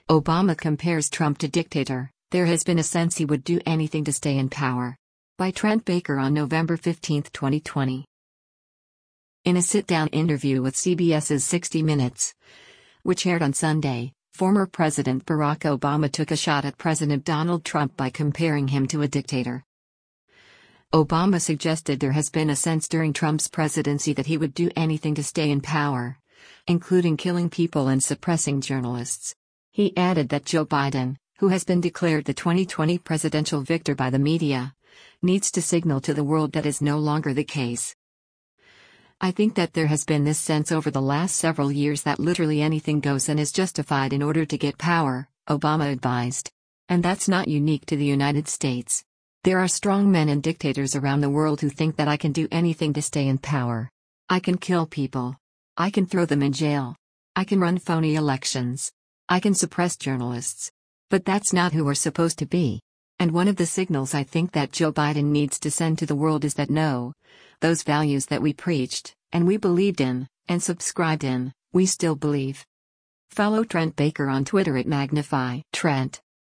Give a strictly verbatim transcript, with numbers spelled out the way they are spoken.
Obama compares Trump to dictator. There has been a sense he would do anything to stay in power. By Trent Baker on November fifteenth, twenty twenty. In a sit-down interview with C B S's sixty minutes, which aired on Sunday, former President Barack Obama took a shot at President Donald Trump by comparing him to a dictator. Obama suggested there has been a sense during Trump's presidency that he would do anything to stay in power, including killing people and suppressing journalists. He added that Joe Biden, who has been declared the twenty twenty presidential victor by the media, needs to signal to the world that is no longer the case. I think that there has been this sense over the last several years that literally anything goes and is justified in order to get power, Obama advised. And that's not unique to the United States. There are strong men and dictators around the world who think that I can do anything to stay in power. I can kill people. I can throw them in jail. I can run phony elections. I can suppress journalists. But that's not who we're supposed to be. And one of the signals I think that Joe Biden needs to send to the world is that no, those values that we preached, and we believed in, and subscribed in, we still believe. Follow Trent Baker on Twitter at Magnify Trent.